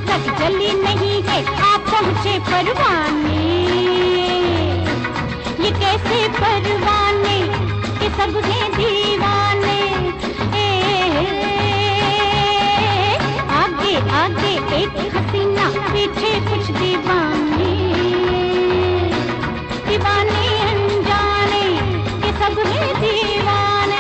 तक जली नहीं है, आप पहुँचे परवाने। ये कैसे परवाने कि सब हैं दीवाने। आगे आगे एक हसीना, पीछे कुछ दीवाने। दीवाने अनजाने कि सब हैं दीवाने।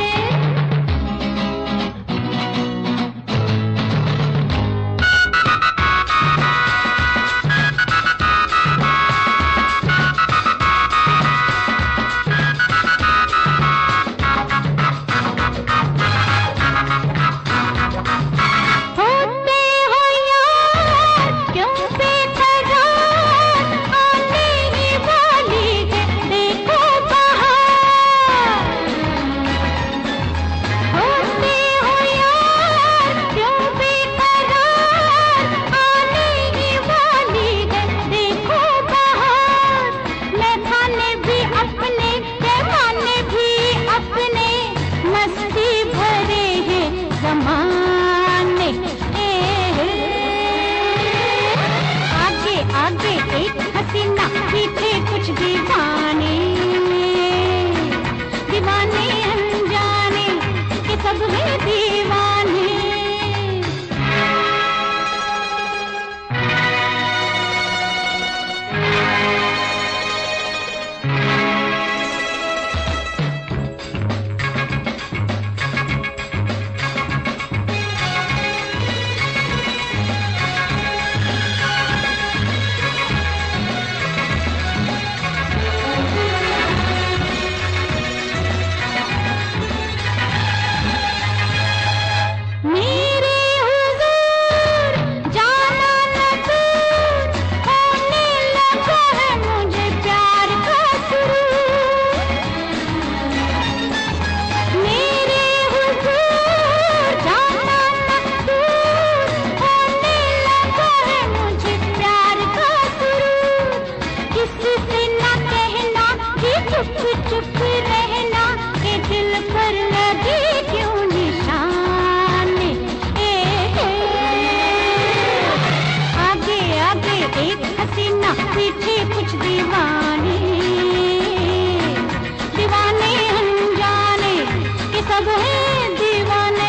पीछे कुछ दीवाने। दीवाने अनजाने कि सब हैं दीवाने। चुप रहना के दिल पर लगे क्यों निशान। आगे आगे एक हसीना, पीछे कुछ दीवाने। दीवाने अनजाने कि सब हैं दीवाने।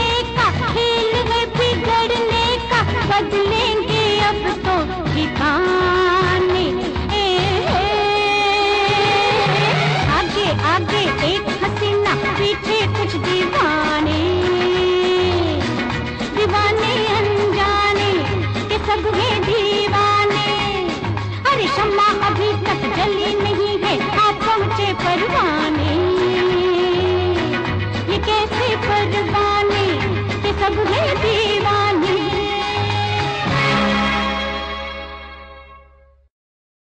बदलेंगे अब तो ठिकाना।